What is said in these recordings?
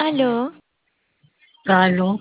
Aló, Aló,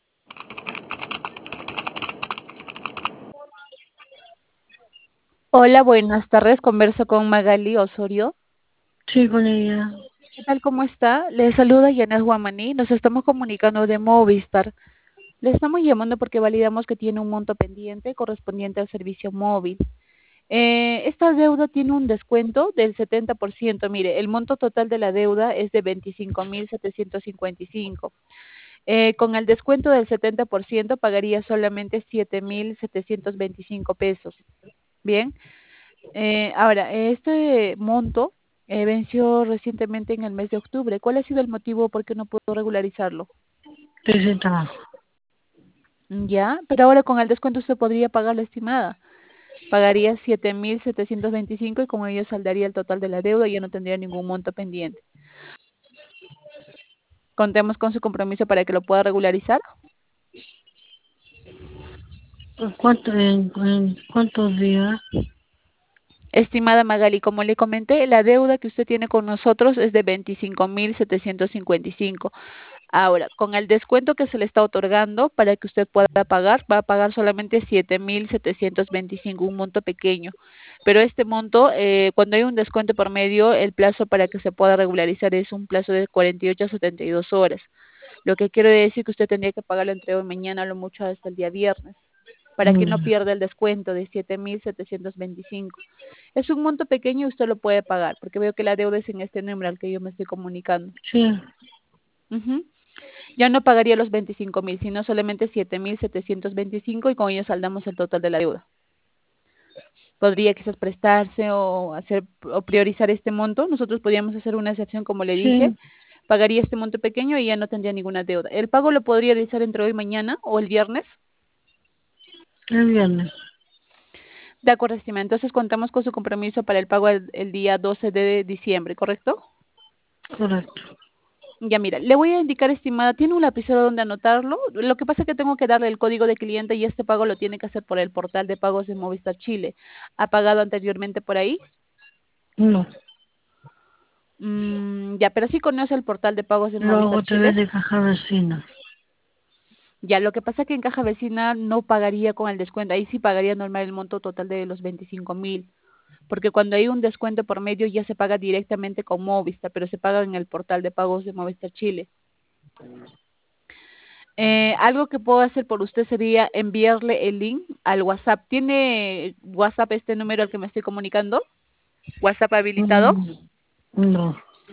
Hola, buenas tardes. Converso con Magali Osorio. sí, con ella. ¿Qué tal? ¿Cómo está? Le saluda Yanet Guamaní. Nos estamos comunicando de Movistar. Le estamos llamando porque validamos que tiene un monto pendiente correspondiente al servicio móvil. Esta deuda tiene un descuento del 70%. Mire, el monto total de la deuda es de 25.755. Con el descuento del 70% pagaría solamente 7.725 pesos. Bien. Ahora, este monto venció recientemente en el mes de octubre. ¿Cuál ha sido el motivo por qué no puedo regularizarlo? Ese trabajo. Ya, pero ahora con el descuento usted podría pagar la estimada. Pagaría 7.725 y con ello saldaría el total de la deuda y ya no tendría ningún monto pendiente. Contemos con su compromiso para que lo pueda regularizar. En cuántos días? Estimada Magali, como le comenté, la deuda que usted tiene con nosotros es de 25.755. Ahora, con el descuento que se le está otorgando para que usted pueda pagar, va a pagar solamente 7.725, un monto pequeño. Pero este monto, cuando hay un descuento por medio, el plazo para que se pueda regularizar es un plazo de 48 a 72 horas. Lo que quiere decir que usted tendría que pagarlo entre hoy y mañana, a lo mucho hasta el día viernes, para que no Ya. pierda el descuento de 7.725. Es un monto pequeño y usted lo puede pagar, porque veo que la deuda es en este número al que yo me estoy comunicando. Sí, Ujú. Ya no pagaría los 25.000, sino solamente 7.725 y con ello saldamos el total de la deuda. Podría quizás prestarse o hacer o priorizar este monto. Nosotros podríamos hacer una excepción, como le dije. sí, Pagaría este monto pequeño y ya no tendría ninguna deuda. El pago lo podría realizar entre hoy y mañana o el viernes. el viernes. De acuerdo, estimada. Entonces contamos con su compromiso para el pago el día 12 de diciembre, ¿correcto? Correcto. Ya mira, le voy a indicar, estimada, ¿tiene un lapicero donde anotarlo? Lo que pasa es que tengo que darle el código de cliente y este pago lo tiene que hacer por el portal de pagos de Movistar Chile. ¿Ha pagado anteriormente por ahí? No, Ya, pero sí conoce el portal de pagos de lo hago Movistar a través Chile. de caja vecina. Ya, lo que pasa es que en caja vecina no pagaría con el descuento, ahí sí pagaría normal el monto total de los 25.000, porque cuando hay un descuento por medio ya se paga directamente con Movistar, pero se paga en el portal de pagos de Movistar Chile. Algo que puedo hacer por usted sería enviarle el link al WhatsApp. ¿Tiene WhatsApp este número al que me estoy comunicando? ¿WhatsApp habilitado? Mm, No,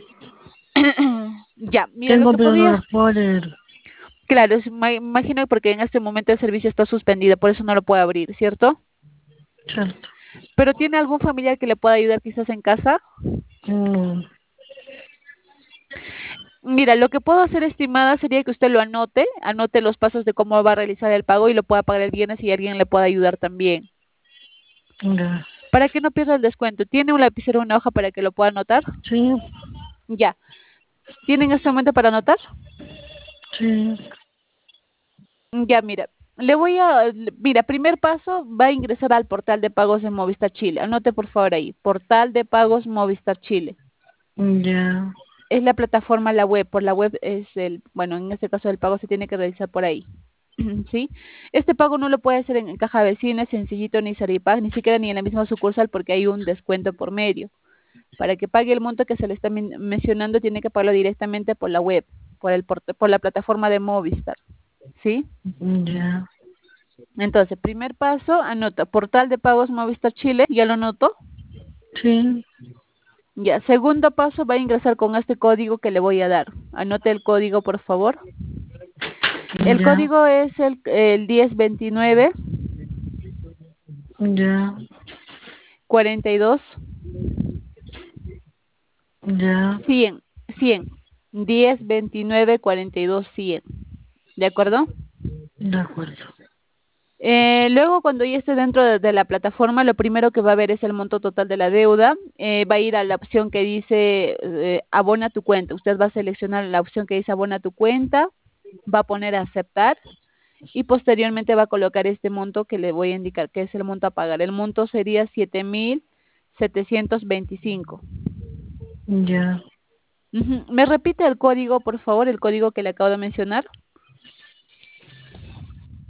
Ya, mira, lo tengo que pero no podría, lo puedo leer. claro, imagino porque en este momento el servicio está suspendido, por eso no lo puede abrir, ¿cierto? Cierto. ¿Pero tiene algún familiar que le pueda ayudar quizás en casa? No, Mira, lo que puedo hacer, estimada, sería que usted lo anote los pasos de cómo va a realizar el pago y lo pueda pagar el viernes y alguien le pueda ayudar también. ya. Para que no pierda el descuento, ¿tiene un lapicero o una hoja para que lo pueda anotar? Sí, Ya. ¿Tienen este momento para anotar? sí, Ya, mira. Mira, primer paso, va a ingresar al portal de pagos de Movistar Chile. Anote por favor ahí, portal de pagos Movistar Chile. ya, Es la plataforma, la web. Por la web es bueno, en este caso el pago se tiene que realizar por ahí. ¿Sí? Este pago no lo puede hacer en caja vecina, sencillito, ni Saripag, ni siquiera ni en la misma sucursal porque hay un descuento por medio. Para que pague el monto que se le está mencionando, tiene que pagarlo directamente por la web, por la plataforma de Movistar. ¿Sí? ya, Entonces, primer paso, anota portal de pagos Movistar Chile, ya lo noto. sí, Ya, segundo paso, va a ingresar con este código que le voy a dar. Anote el código, por favor. El ya, código es el 1029 ya, 42 ya, 100 100 1029 42 100. ¿De acuerdo? de acuerdo. Luego, cuando ya esté dentro de la plataforma, lo primero que va a ver es el monto total de la deuda. Va a ir a la opción que dice abona tu cuenta. Usted va a seleccionar la opción que dice abona tu cuenta, va a poner a aceptar y posteriormente va a colocar este monto que le voy a indicar, que es el monto a pagar. El monto sería 7.725. Ya, Ujú. ¿Me repite el código, por favor, el código que le acabo de mencionar?